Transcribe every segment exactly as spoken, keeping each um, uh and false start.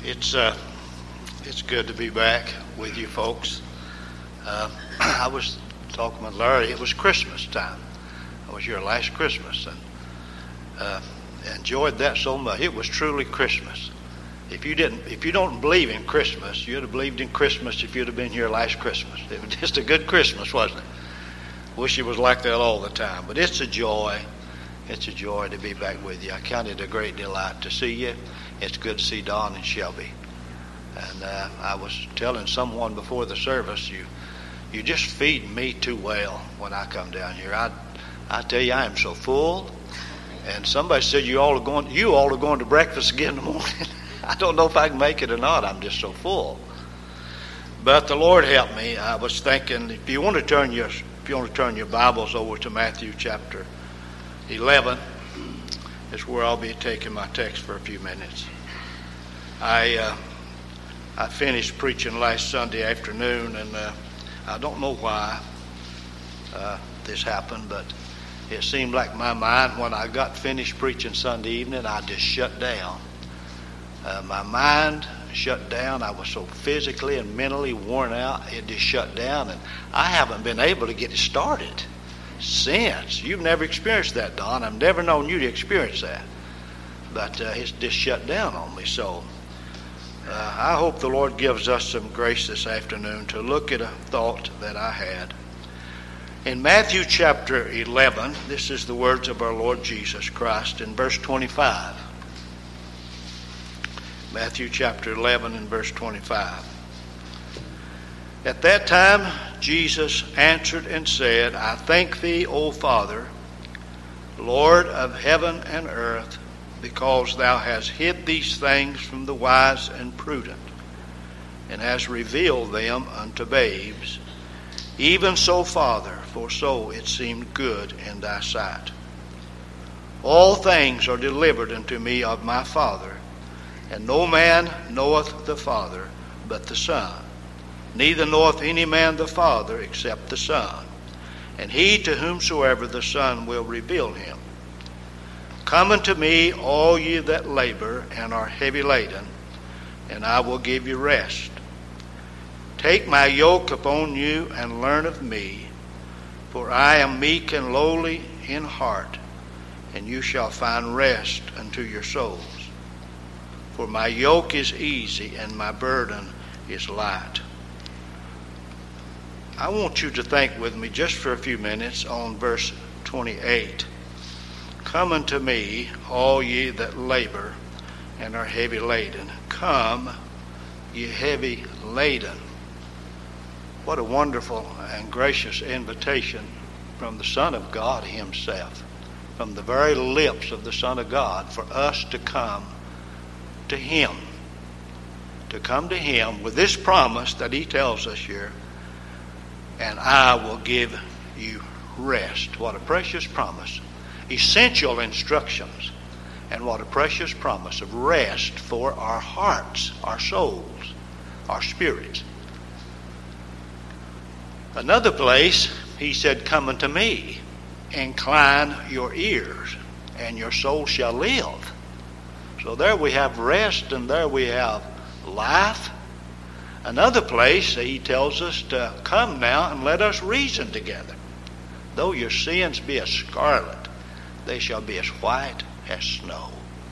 It's uh, it's good to be back with you folks. Uh, I was talking with Larry. It was Christmas time. I was here last Christmas and uh, enjoyed that so much. It was truly Christmas. If you didn't, if you don't believe in Christmas, you'd have believed in Christmas if you'd have been here last Christmas. It was just a good Christmas, wasn't it? Wish it was like that all the time. But it's a joy. It's a joy to be back with you. I count it a great delight to see you. It's good to see Don and Shelby. And uh, I was telling someone before the service, you you just feed me too well when I come down here. I I tell you, I am so full. And somebody said you all are going you all are going to breakfast again in the morning. I don't know if I can make it or not. I'm just so full. But the Lord helped me. I was thinking, if you want to turn your if you want to turn your Bibles over to Matthew chapter eleven, is where I'll be taking my text for a few minutes. I uh, I finished preaching last Sunday afternoon, and uh, I don't know why uh, this happened, but it seemed like my mind, when I got finished preaching Sunday evening, I just shut down. Uh, my mind shut down. I was so physically and mentally worn out, it just shut down, and I haven't been able to get it started since. You've never experienced that, Don. I've never known you to experience that. But uh, it's just shut down on me. So uh, I hope the Lord gives us some grace this afternoon to look at a thought that I had. In Matthew chapter eleven, this is the words of our Lord Jesus Christ in verse twenty-five. Matthew chapter eleven and verse twenty-five. At that time Jesus answered and said, I thank thee, O Father, Lord of heaven and earth, because thou hast hid these things from the wise and prudent, and hast revealed them unto babes. Even so, Father, for so it seemed good in thy sight. All things are delivered unto me of my Father, and no man knoweth the Father but the Son. Neither knoweth any man the Father except the Son, and he to whomsoever the Son will reveal him. Come unto me, all ye that labor and are heavy laden, and I will give you rest. Take my yoke upon you and learn of me, for I am meek and lowly in heart, and you shall find rest unto your souls. For my yoke is easy and my burden is light. I want you to think with me just for a few minutes on verse twenty-eight. Come unto me, all ye that labor and are heavy laden. Come, ye heavy laden. What a wonderful and gracious invitation from the Son of God himself, from the very lips of the Son of God, for us to come to him. To come to him with this promise that he tells us here, and I will give you rest. What a precious promise. Essential instructions. And what a precious promise of rest for our hearts, our souls, our spirits. Another place, he said, come unto me, incline your ears, and your soul shall live. So there we have rest, and there we have life. Another place, he tells us to come now and let us reason together. Though your sins be as scarlet, they shall be as white as snow.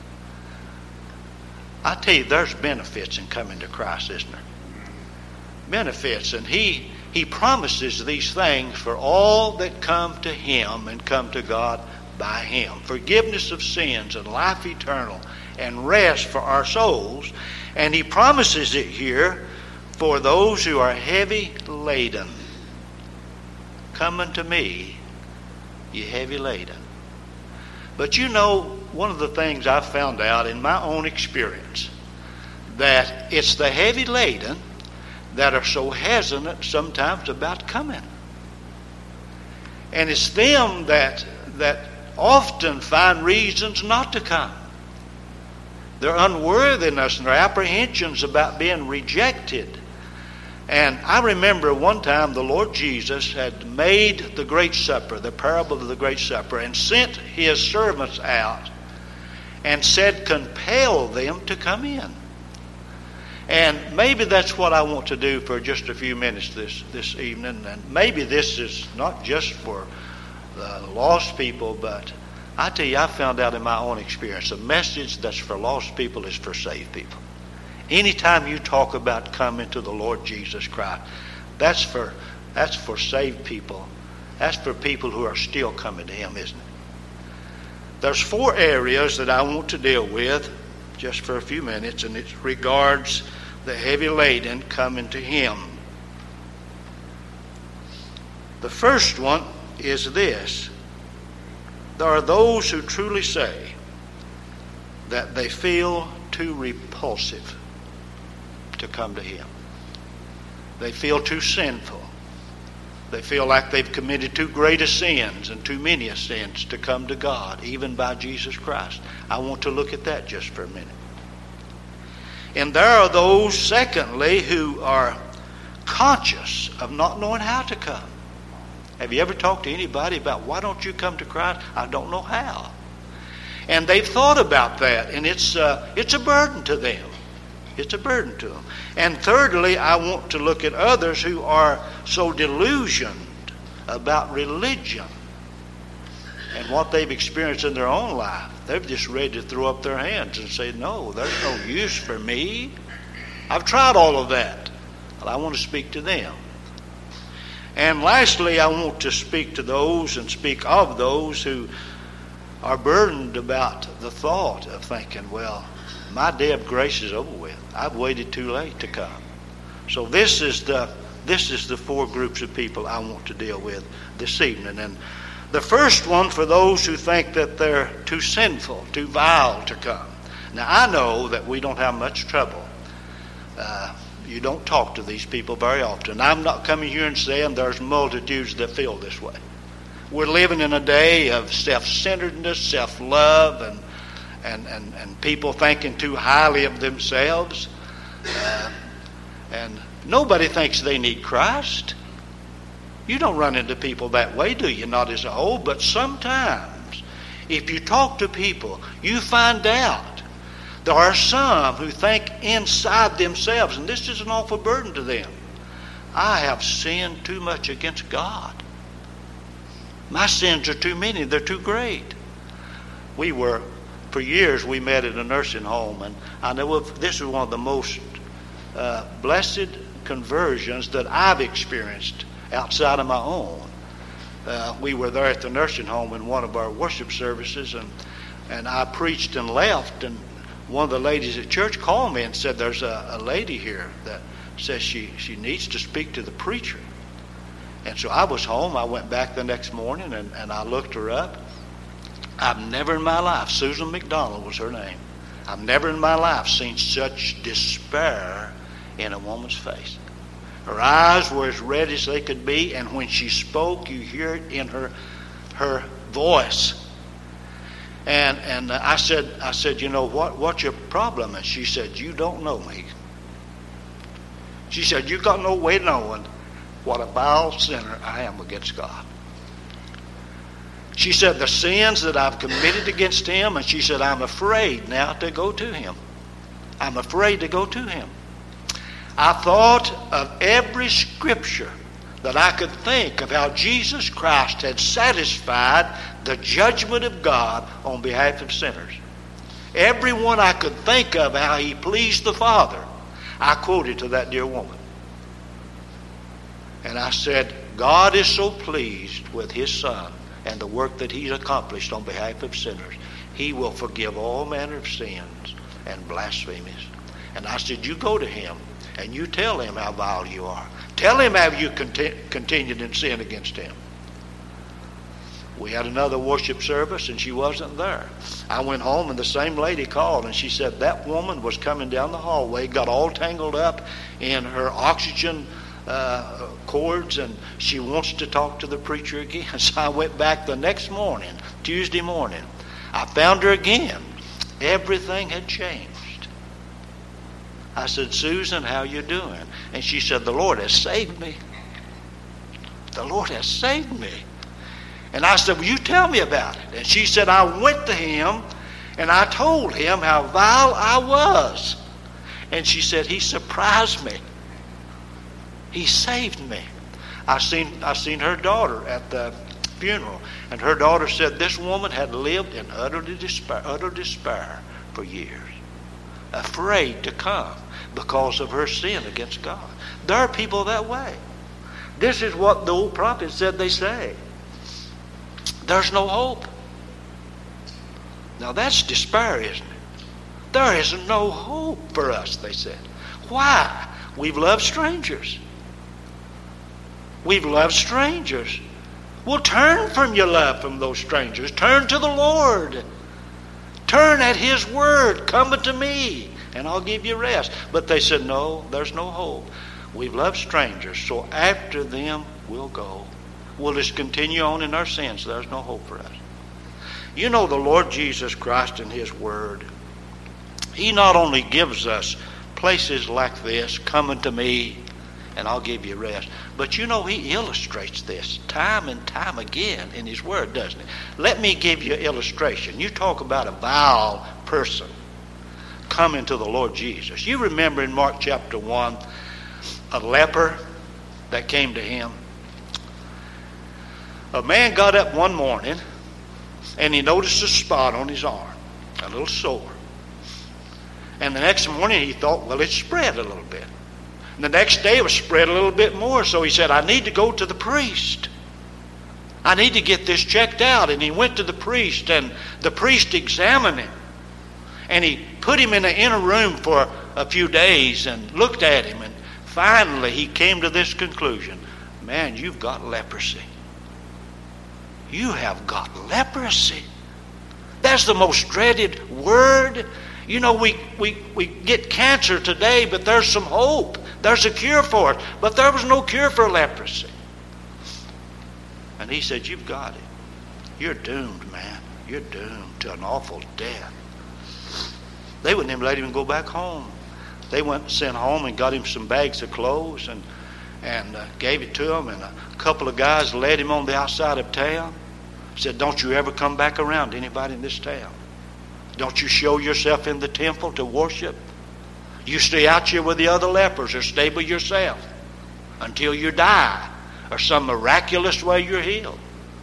I tell you, there's benefits in coming to Christ, isn't there? Benefits, and he he promises these things for all that come to him and come to God by him. Forgiveness of sins and life eternal and rest for our souls. And he promises it here for those who are heavy laden. Come unto me, ye heavy laden. But you know, one of the things I've found out in my own experience, that it's the heavy laden that are so hesitant sometimes about coming. And it's them that that often find reasons not to come. Their unworthiness and their apprehensions about being rejected. And I remember one time the Lord Jesus had made the Great Supper, the parable of the Great Supper, and sent his servants out and said, compel them to come in. And maybe that's what I want to do for just a few minutes this, this evening. And maybe this is not just for the lost people, but I tell you, I found out in my own experience, a message that's for lost people is for saved people. Anytime you talk about coming to the Lord Jesus Christ, that's for that's for saved people. That's for people who are still coming to Him, isn't it? There's four areas that I want to deal with just for a few minutes, and it regards the heavy laden coming to Him. The first one is this. There are those who truly say that they feel too repulsive to come to Him. They feel too sinful. They feel like they've committed too great a sins and too many a sins to come to God, even by Jesus Christ. I want to look at that just for a minute. And there are those, secondly, who are conscious of not knowing how to come. Have you ever talked to anybody about, why don't you come to Christ? I don't know how. And they've thought about that, and it's uh, it's a burden to them. It's a burden to them. And thirdly, I want to look at others who are so delusioned about religion and what they've experienced in their own life. They're just ready to throw up their hands and say, no, there's no use for me. I've tried all of that. Well, I want to speak to them. And lastly, I want to speak to those and speak of those who are burdened about the thought of thinking, well, my day of grace is over with. I've waited too late to come. So this is the this is the four groups of people I want to deal with this evening. And the first one, for those who think that they're too sinful, too vile to come. Now, I know that we don't have much trouble. Uh, you don't talk to these people very often. I'm not coming here and saying there's multitudes that feel this way. We're living in a day of self-centeredness, self-love, and and, and, and people thinking too highly of themselves. Uh, and nobody thinks they need Christ. You don't run into people that way, do you? Not as a whole, but sometimes if you talk to people, you find out there are some who think inside themselves, and this is an awful burden to them, I have sinned too much against God. My sins are too many, they're too great. We were, for years we met at a nursing home, and I know this is one of the most uh, blessed conversions that I've experienced outside of my own. Uh, we were there at the nursing home in one of our worship services, and, and I preached and left, and one of the ladies at church called me and said, there's a, a lady here that says she, she needs to speak to the preacher. And so I was home. I went back the next morning, and, and I looked her up. I've never in my life, Susan McDonald was her name, I've never in my life seen such despair in a woman's face. Her eyes were as red as they could be, and when she spoke, you hear it in her her voice. And and I said, I said, you know, what what's your problem? And she said, you don't know me. She said, you got no way of knowing what a vile sinner I am against God. She said, the sins that I've committed against Him, and she said, I'm afraid now to go to Him. I'm afraid to go to Him. I thought of every scripture that I could think of how Jesus Christ had satisfied the judgment of God on behalf of sinners. Every one I could think of how He pleased the Father, I quoted to that dear woman. And I said, God is so pleased with His Son and the work that He's accomplished on behalf of sinners. He will forgive all manner of sins and blasphemies. And I said, you go to Him and you tell Him how vile you are. Tell Him how you conti- continued in sin against Him. We had another worship service and she wasn't there. I went home and the same lady called and she said that woman was coming down the hallway, got all tangled up in her oxygen uh, cords, and she wants to talk to the preacher again. So I went back the next morning, Tuesday morning. I found her again. Everything had changed. I said, Susan, how you doing? And she said, the Lord has saved me. The Lord has saved me. And I said, well, you tell me about it. And she said, I went to Him and I told Him how vile I was. And she said, he surprised me. He saved me. I seen I seen her daughter at the funeral, and her daughter said this woman had lived in utter despair, utter despair for years, afraid to come because of her sin against God. There are people that way. This is what the old prophet said they say. There's no hope. Now that's despair, isn't it? There is no hope for us, they said. Why? We've loved strangers. We've loved strangers. Well, turn from your love from those strangers. Turn to the Lord. Turn at His word. Come unto me, and I'll give you rest. But they said, no, there's no hope. We've loved strangers, so after them we'll go. We'll just continue on in our sins. There's no hope for us. You know, the Lord Jesus Christ in His word, He not only gives us places like this, come unto me, and I'll give you rest. But you know, He illustrates this time and time again in His word, doesn't He? Let me give you an illustration. You talk about a vile person coming to the Lord Jesus. You remember in Mark chapter one, a leper that came to Him. A man got up one morning and he noticed a spot on his arm, a little sore. And the next morning he thought, well, it spread a little bit. And the next day it was spread a little bit more. So he said, I need to go to the priest. I need to get this checked out. And he went to the priest, and the priest examined him. And he put him in an inner room for a few days and looked at him. And finally he came to this conclusion. Man, you've got leprosy. You have got leprosy. That's the most dreaded word. You know, we, we, we get cancer today, but there's some hope. There's a cure for it. But there was no cure for leprosy. And he said, you've got it. You're doomed, man. You're doomed to an awful death. They wouldn't even let him go back home. They went and sent home and got him some bags of clothes and, and uh, gave it to him. And a couple of guys led him on the outside of town. Said, don't you ever come back around anybody in this town. Don't you show yourself in the temple to worship. You stay out here with the other lepers or stay by yourself until you die or some miraculous way you're healed.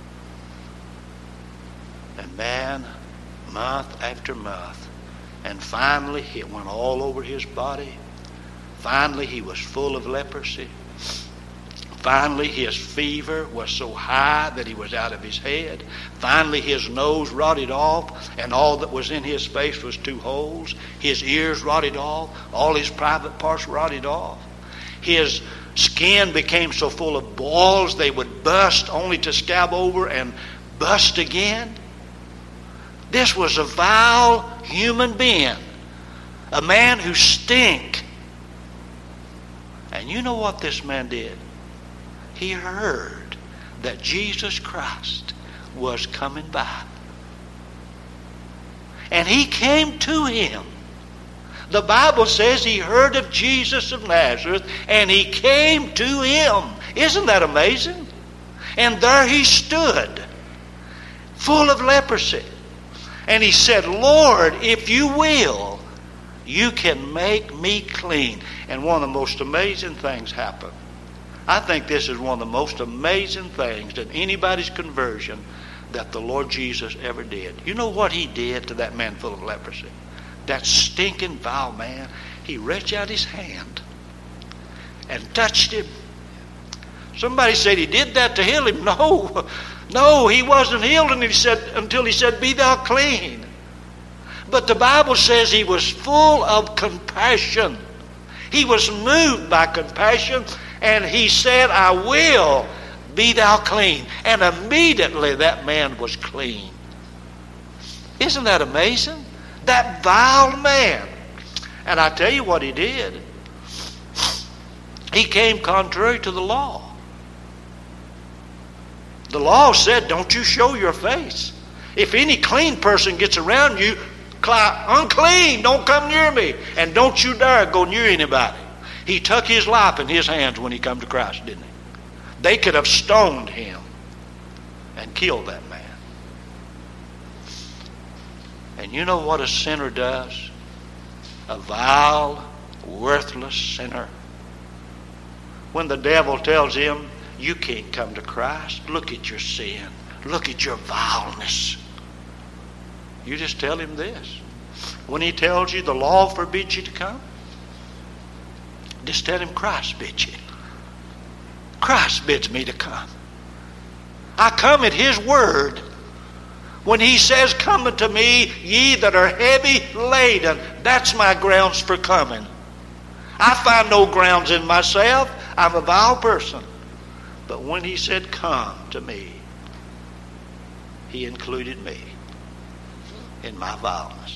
And man, month after month, and finally it went all over his body. Finally he was full of leprosy. Finally, his fever was so high that he was out of his head. Finally, his nose rotted off, and all that was in his face was two holes. His ears rotted off. All his private parts rotted off. His skin became so full of boils they would bust only to scab over and bust again. This was a vile human being, a man who stank. And you know what this man did? He heard that Jesus Christ was coming by. And he came to him. The Bible says he heard of Jesus of Nazareth and he came to him. Isn't that amazing? And there he stood, full of leprosy. And he said, Lord, if you will, you can make me clean. And one of the most amazing things happened. I think this is one of the most amazing things in anybody's conversion that the Lord Jesus ever did. You know what he did to that man full of leprosy? That stinking, vile man. He reached out his hand and touched him. Somebody said he did that to heal him. No, no, he wasn't healed and he said, until he said, be thou clean. But the Bible says he was full of compassion. He was moved by compassion. And he said, I will be thou clean. And immediately that man was clean. Isn't that amazing? That vile man. And I tell you what he did. He came contrary to the law. The law said, don't you show your face. If any clean person gets around you, cry, unclean, don't come near me. And don't you dare go near anybody. He took his life in his hands when he come to Christ, didn't he? They could have stoned him and killed that man. And you know what a sinner does? A vile, worthless sinner. When the devil tells him, you can't come to Christ, look at your sin, look at your vileness, you just tell him this. When he tells you the law forbids you to come, just tell him Christ bids you. Christ bids me to come. I come at his word. When he says, come unto me, ye that are heavy laden, that's my grounds for coming. I find no grounds in myself. I'm a vile person. But when he said, come to me, he included me in my vileness.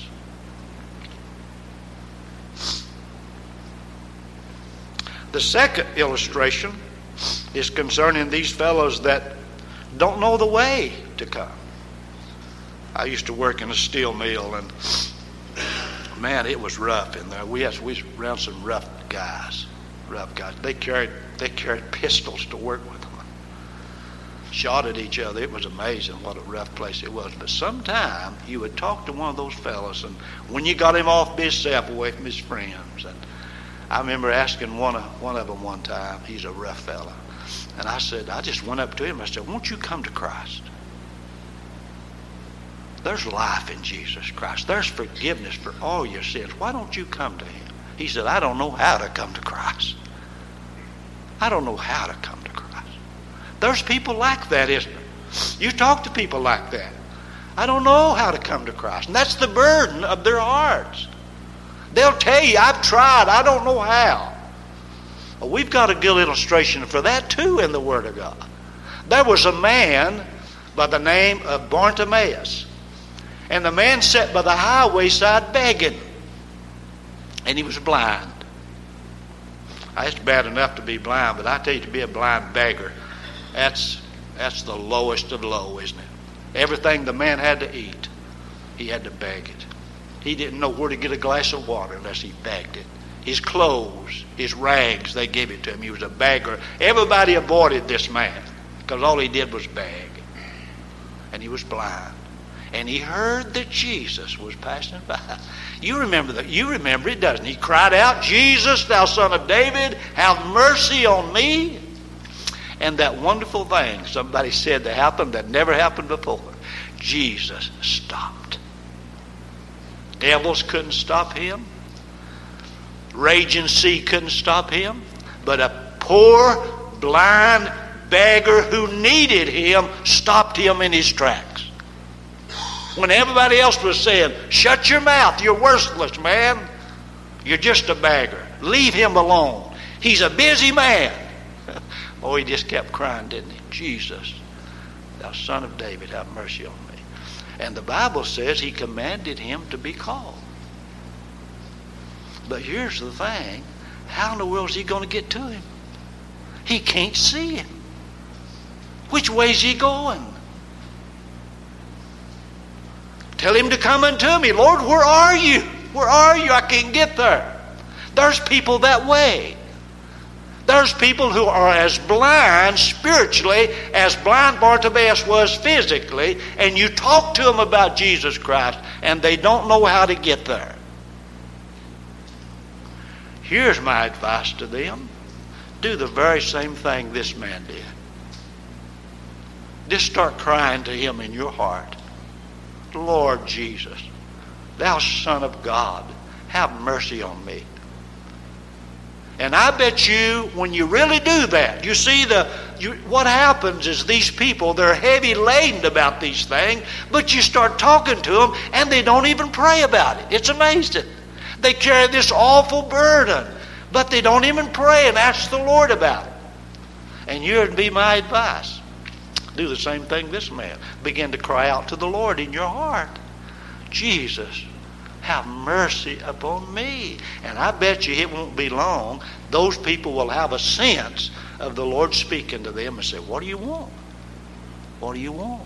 The second illustration is concerning these fellows that don't know the way to come. I used to work in a steel mill, and man, it was rough in there. We had we was around some rough guys, rough guys. They carried they carried pistols to work with them, shot at each other. It was amazing what a rough place it was. But sometime you would talk to one of those fellows, and when you got him off himself away from his friends, and I remember asking one of one of them one time. He's a rough fella, and I said, I just went up to him. I said, won't you come to Christ? There's life in Jesus Christ. There's forgiveness for all your sins. Why don't you come to him? He said, I don't know how to come to Christ. I don't know how to come to Christ. There's people like that, isn't there? You talk to people like that. I don't know how to come to Christ. And that's the burden of their hearts. They'll tell you, I've tried, I don't know how. Well, we've got a good illustration for that too in the Word of God. There was a man by the name of Bartimaeus. And the man sat by the highway side begging. And he was blind. It's bad enough to be blind, but I tell you, to be a blind beggar, that's that's the lowest of low, isn't it? Everything the man had to eat, he had to beg it. He didn't know where to get a glass of water unless he begged it. His clothes, his rags, they gave it to him. He was a beggar. Everybody avoided this man because all he did was beg. And he was blind. And he heard that Jesus was passing by. You remember that? You remember it, doesn't he? He cried out, Jesus, thou son of David, have mercy on me. And that wonderful thing somebody said that happened that never happened before. Jesus stopped. Devils couldn't stop him. Raging sea couldn't stop him. But a poor, blind beggar who needed him stopped him in his tracks. When everybody else was saying, shut your mouth, you're worthless, man. You're just a beggar. Leave him alone. He's a busy man. Oh, he just kept crying, didn't he? Jesus, thou son of David, have mercy on me. And the Bible says he commanded him to be called. But here's the thing. How in the world is he going to get to him? He can't see him. Which way is he going? Tell him to come unto me. Lord, where are you? Where are you? I can't get there. There's people that way. There's people who are as blind spiritually as blind Bartimaeus was physically, and you talk to them about Jesus Christ, and they don't know how to get there. Here's my advice to them. Do the very same thing this man did. Just start crying to him in your heart. Lord Jesus, thou Son of God, have mercy on me. And I bet you, when you really do that, you see the you, what happens is these people, they're heavy laden about these things, but you start talking to them and they don't even pray about it. It's amazing. They carry this awful burden, but they don't even pray and ask the Lord about it. And you'd be my advice. Do the same thing this man. Begin to cry out to the Lord in your heart. Jesus, have mercy upon me. And I bet you it won't be long. Those people will have a sense of the Lord speaking to them and say, what do you want? What do you want?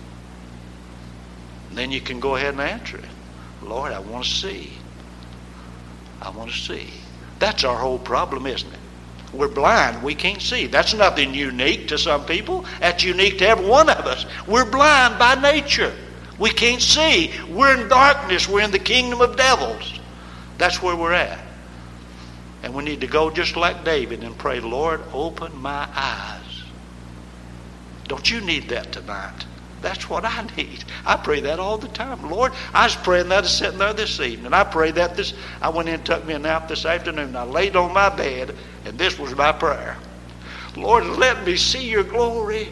And then you can go ahead and answer it. Lord, I want to see. I want to see. That's our whole problem, isn't it? We're blind. We can't see. That's nothing unique to some people. That's unique to every one of us. We're blind by nature. We can't see. We're in darkness. We're in the kingdom of devils. That's where we're at. And we need to go just like David and pray, Lord, open my eyes. Don't you need that tonight? That's what I need. I pray that all the time. Lord, I was praying that sitting there this evening. I prayed that this, I went in and took me a nap this afternoon. I laid on my bed, and this was my prayer. Lord, let me see your glory.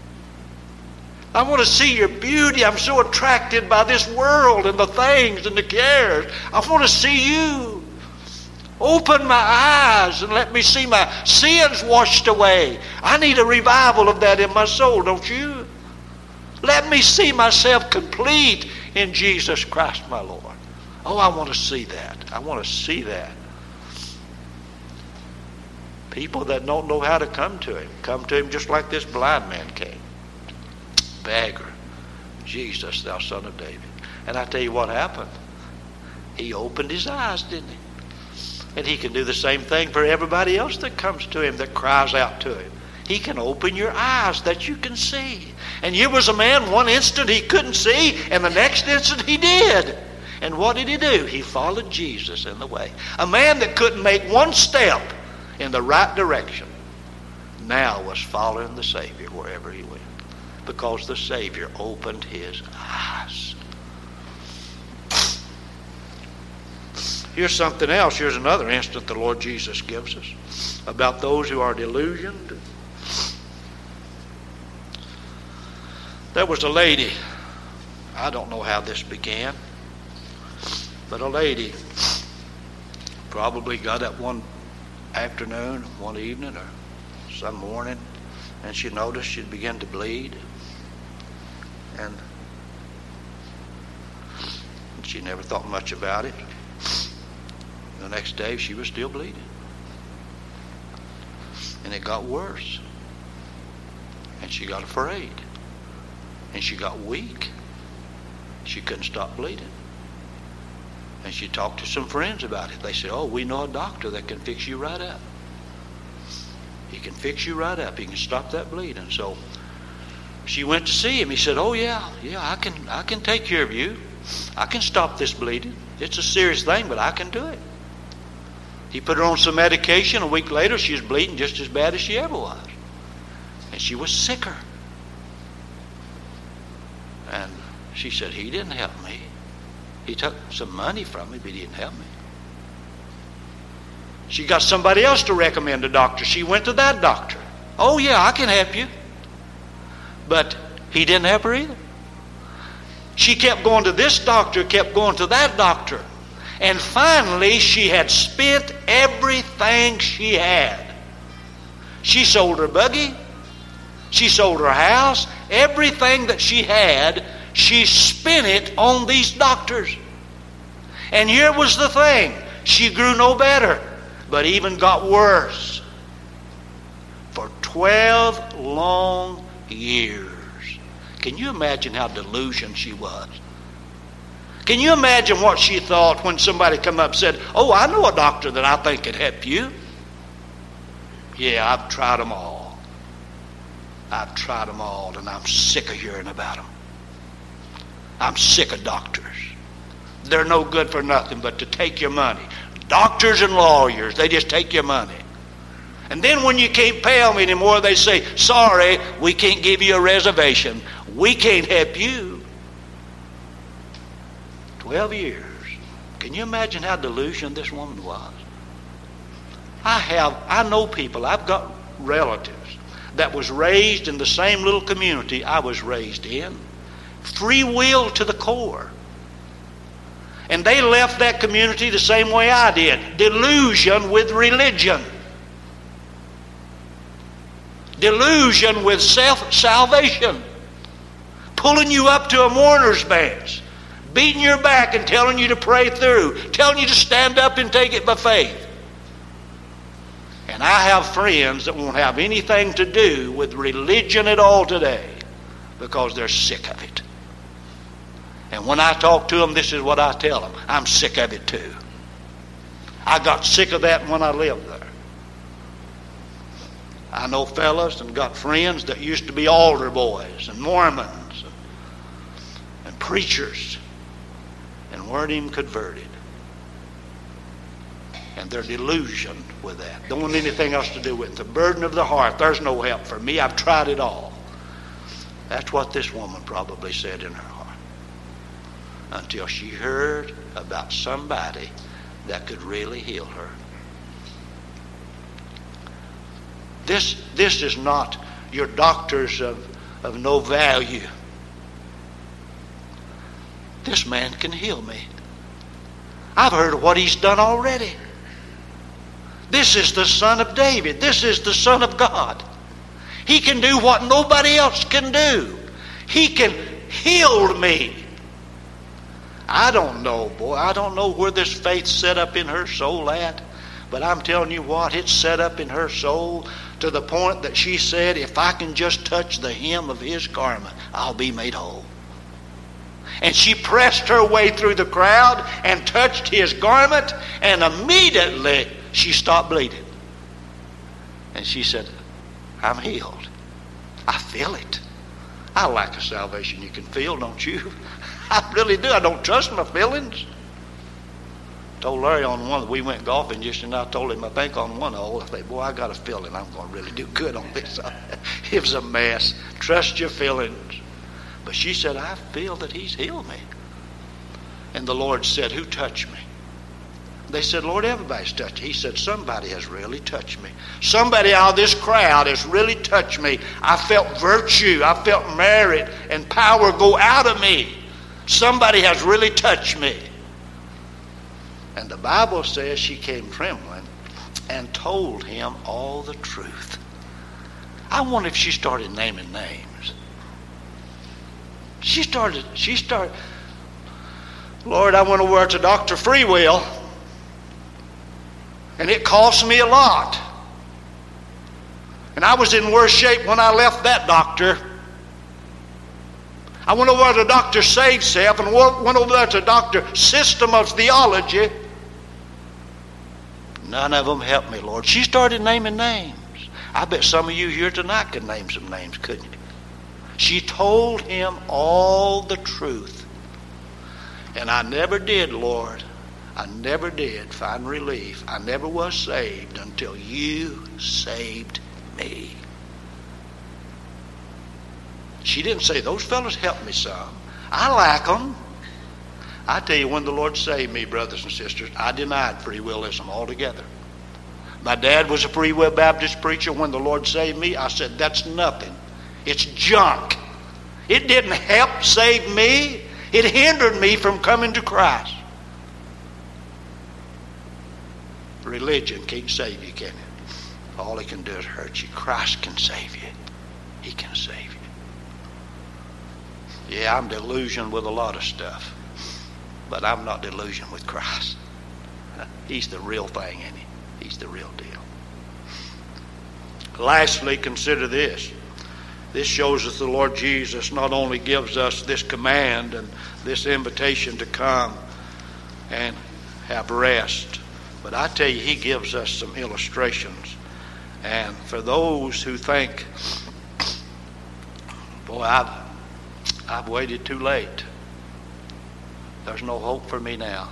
I want to see your beauty. I'm so attracted by this world and the things and the cares. I want to see you. Open my eyes and let me see my sins washed away. I need a revival of that in my soul, don't you? Let me see myself complete in Jesus Christ, my Lord. Oh, I want to see that. I want to see that. People that don't know how to come to him, come to him just like this blind man came. Beggar, Jesus, thou son of David. And I tell you what happened. He opened his eyes, didn't he? And he can do the same thing for everybody else that comes to him, that cries out to him. He can open your eyes that you can see. And here was a man, one instant he couldn't see, and the next instant he did. And what did he do? He followed Jesus in the way. A man that couldn't make one step in the right direction now was following the Savior wherever he went, because the Savior opened his eyes. Here's something else. Here's another instant the Lord Jesus gives us about those who are delusioned. There was a lady, I don't know how this began, but a lady probably got up one afternoon, one evening, or some morning, and she noticed she'd begin to bleed. And she never thought much about it. The next day she was still bleeding. And it got worse. And she got afraid. And she got weak. She couldn't stop bleeding. And she talked to some friends about it. They said, oh, we know a doctor that can fix you right up. He can fix you right up. He can stop that bleeding. So she went to see him. He said, oh, yeah, yeah, I can, I can take care of you. I can stop this bleeding. It's a serious thing, but I can do it. He put her on some medication. A week later, she was bleeding just as bad as she ever was. And she was sicker. And she said, he didn't help me. He took some money from me, but he didn't help me. She got somebody else to recommend a doctor. She went to that doctor. Oh, yeah, I can help you. But he didn't help her either. She kept going to this doctor, kept going to that doctor. And finally, she had spent everything she had. She sold her buggy. She sold her house. Everything that she had, she spent it on these doctors. And here was the thing. She grew no better, but even got worse. For twelve long years. Can you imagine how delusional she was? Can you imagine what she thought when somebody come up and said, oh, I know a doctor that I think could help you. Yeah, I've tried them all. I've tried them all, and I'm sick of hearing about them. I'm sick of doctors. They're no good for nothing but to take your money. Doctors and lawyers, they just take your money. And then when you can't pay them anymore, they say, sorry, we can't give you a reservation. We can't help you. Twelve years. Can you imagine how delusional this woman was? I have, I know people, I've got relatives that was raised in the same little community I was raised in. Free will to the core. And they left that community the same way I did. Delusion with religion. Delusion with self-salvation. Pulling you up to a mourner's bench. Beating your back and telling you to pray through. Telling you to stand up and take it by faith. And I have friends that won't have anything to do with religion at all today because they're sick of it. And when I talk to them, this is what I tell them. I'm sick of it too. I got sick of that when I lived there. I know fellas and got friends that used to be altar boys and Mormons and, and preachers and weren't even converted. And they're delusioned with that. Don't want anything else to do with it. The burden of the heart, there's no help for me. I've tried it all. That's what this woman probably said in her heart. Until she heard about somebody that could really heal her. This, this is not your doctors of, of no value. This man can heal me. I've heard of what he's done already. This is the Son of David. This is the Son of God. He can do what nobody else can do. He can heal me. I don't know, boy. I don't know where this faith set up in her soul at. But I'm telling you what, it's set up in her soul to the point that she said, if I can just touch the hem of his garment, I'll be made whole. And she pressed her way through the crowd and touched his garment, and immediately she stopped bleeding. And she said, I'm healed. I feel it. I like a salvation you can feel, don't you? I really do. I don't trust my feelings. Told Larry on one, we went golfing just and I told him, I think on one hole, I said, boy, I got a feeling I'm going to really do good on this. It was a mess. Trust your feelings. But she said, I feel that he's healed me. And the Lord said, who touched me? They said, Lord, everybody's touched you. He said, somebody has really touched me. Somebody out of this crowd has really touched me. I felt virtue. I felt merit and power go out of me. Somebody has really touched me. And the Bible says she came trembling and told him all the truth. I wonder if she started naming names. She started, she started, Lord, I went over to Doctor Freewill, and it cost me a lot. And I was in worse shape when I left that doctor. I went over to Doctor Save Self and went over there to Doctor System of Theology. None of them helped me, Lord. She started naming names. I bet some of you here tonight could name some names, couldn't you? She told him all the truth. And I never did, Lord. I never did find relief. I never was saved until you saved me. She didn't say, those fellows helped me some. I like them. I tell you, when the Lord saved me, brothers and sisters, I denied free willism altogether. My dad was a Free Will Baptist preacher. When the Lord saved me, I said, that's nothing. It's junk. It didn't help save me. It hindered me from coming to Christ. Religion can't save you, can it? All it can do is hurt you. Christ can save you. He can save you. Yeah, I'm delusioned with a lot of stuff. But I'm not delusioned with Christ. He's the real thing, isn't he? He's the real deal. Lastly, consider this. This shows us the Lord Jesus not only gives us this command and this invitation to come and have rest, but I tell you, he gives us some illustrations. And for those who think, boy, I've, I've waited too late. There's no hope for me now.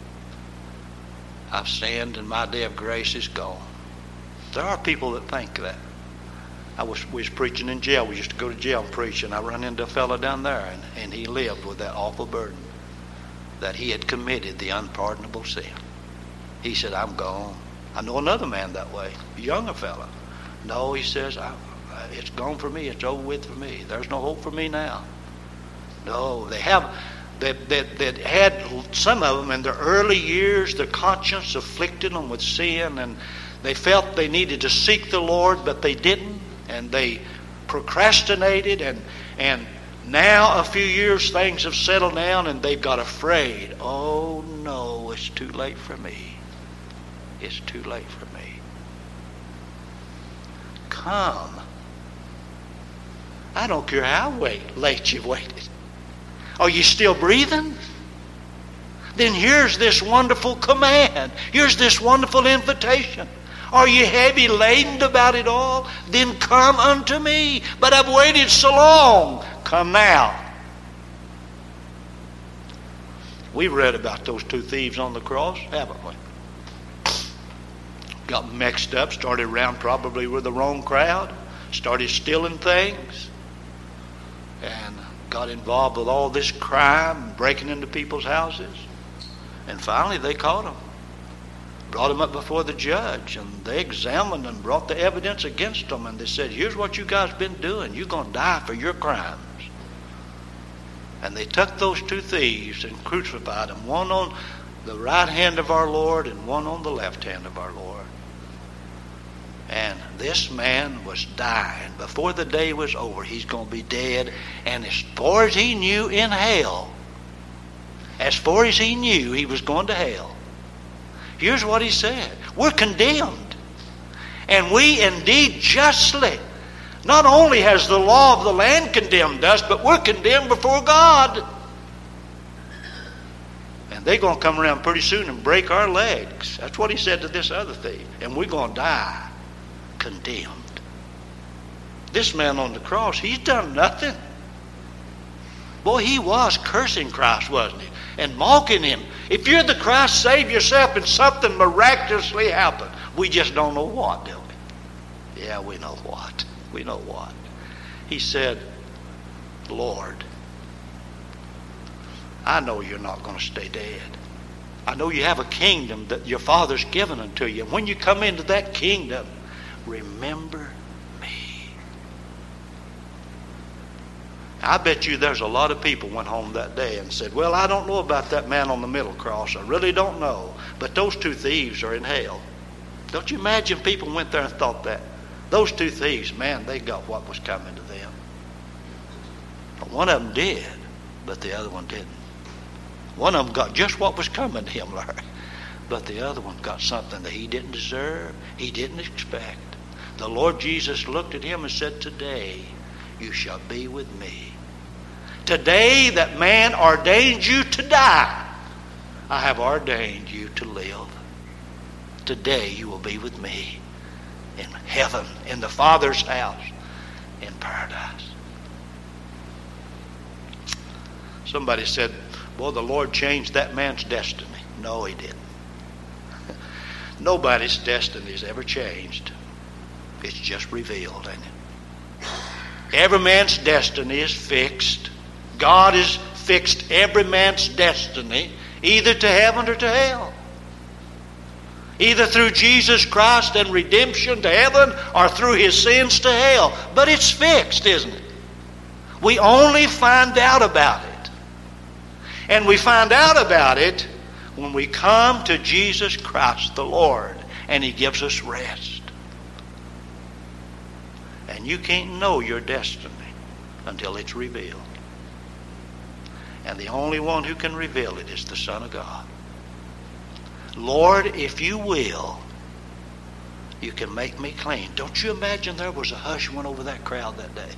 I've sinned and my day of grace is gone. There are people that think that. I was, we was preaching in jail. We used to go to jail and preach, and I run into a fellow down there, and, and he lived with that awful burden that he had committed the unpardonable sin. He said, I'm gone. I know another man that way, a younger fellow. No, he says, I, it's gone for me. It's over with for me. There's no hope for me now. No, they have... That, that, that had some of them in their early years, their conscience afflicted them with sin, and they felt they needed to seek the Lord, but they didn't, and they procrastinated, and and now a few years things have settled down, and they've got afraid. Oh no, it's too late for me. It's too late for me. Come. I don't care how wait, late you've waited. Are you still breathing? Then here's this wonderful command. Here's this wonderful invitation. Are you heavy laden about it all? Then come unto me. But I've waited so long. Come now. We've read about those two thieves on the cross, haven't we? got mixed up, started around probably with the wrong crowd, started stealing things, and got involved with all this crime, breaking into people's houses. And finally they caught him, brought him up before the judge, and they examined and brought the evidence against him, and they said, here's what you guys been doing. You're going to die for your crimes. And they took those two thieves and crucified them, one on the right hand of our Lord and one on the left hand of our Lord. And this man was dying. Before the day was over, he's going to be dead. And as far as he knew, in hell. As far as he knew, he was going to hell. Here's what he said. We're condemned. And we indeed justly. Not only has the law of the land condemned us, but we're condemned before God. And they're going to come around pretty soon and break our legs. That's what he said to this other thief. And we're going to die condemned. This man on the cross, he's done nothing. Boy, he was cursing Christ, wasn't he? And mocking him. If you're the Christ, save yourself, and something miraculously happened. We just don't know what, do we? Yeah, we know what. We know what. He said, Lord, I know you're not going to stay dead. I know you have a kingdom that your Father's given unto you. And when you come into that kingdom, remember me. I bet you there's a lot of people went home that day and said, well, I don't know about that man on the middle cross. I really don't know. But those two thieves are in hell. Don't you imagine people went there and thought that? Those two thieves, man, they got what was coming to them. One of them did, but the other one didn't. One of them got just what was coming to him, Larry. But the other one got something that he didn't deserve, he didn't expect. The Lord Jesus looked at him and said, today you shall be with me. Today that man ordained you to die, I have ordained you to live. Today you will be with me in heaven, in the Father's house, in paradise. Somebody said, boy, the Lord changed that man's destiny. No, he didn't. Nobody's destiny is ever changed. It's just revealed, ain't it? Every man's destiny is fixed. God has fixed every man's destiny, either to heaven or to hell. Either through Jesus Christ and redemption to heaven, or through his sins to hell. But it's fixed, isn't it? We only find out about it. And we find out about it when we come to Jesus Christ the Lord, and he gives us rest. And you can't know your destiny until it's revealed. And the only one who can reveal it is the Son of God. Lord, if you will, you can make me clean. Don't you imagine there was a hush went over that crowd that day?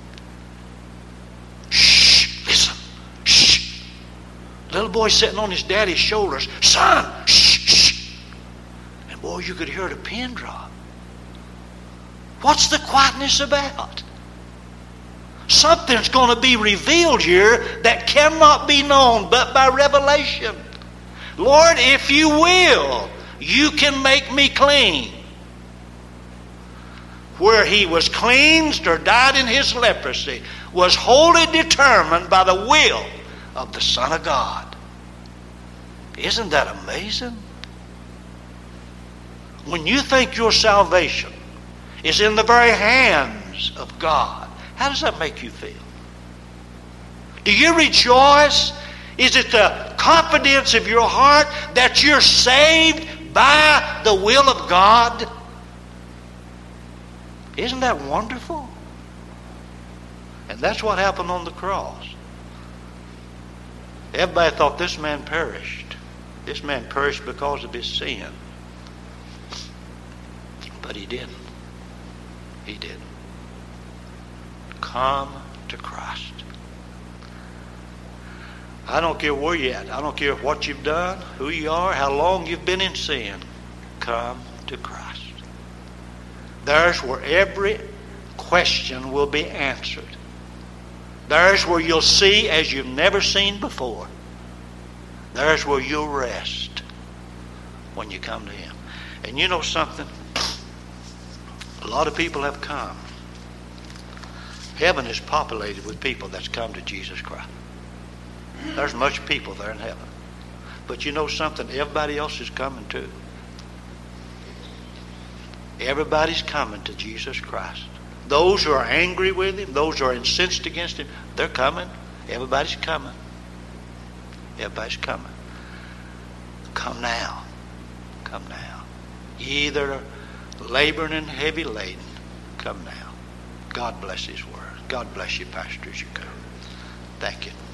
Shh, listen, shh. Little boy sitting on his daddy's shoulders. Son, shh, shh. And boy, you could hear the pin drop. What's the quietness about? Something's going to be revealed here that cannot be known but by revelation. Lord, if you will, you can make me clean. Where he was cleansed or died in his leprosy was wholly determined by the will of the Son of God. Isn't that amazing? When you think your salvation is in the very hands of God, how does that make you feel? Do you rejoice? Is it the confidence of your heart that you're saved by the will of God? Isn't that wonderful? And that's what happened on the cross. Everybody thought this man perished. This man perished because of his sin. But he didn't. He didn't. Come to Christ. I don't care where you're at. I don't care what you've done, who you are, how long you've been in sin. Come to Christ. There's where every question will be answered. There's where you'll see as you've never seen before. There's where you'll rest when you come to him. And you know something? lot of people have come. Heaven is populated with people that's come to Jesus Christ. There's much people there in heaven. But you know something? Everybody else is coming too. Everybody's coming to Jesus Christ. Those who are angry with him, those who are incensed against him, they're coming. Everybody's coming. Everybody's coming. Come now. Come now. Ye that are laboring and heavy laden, come now. God bless his word. God bless you, Pastor, as you go. Thank you.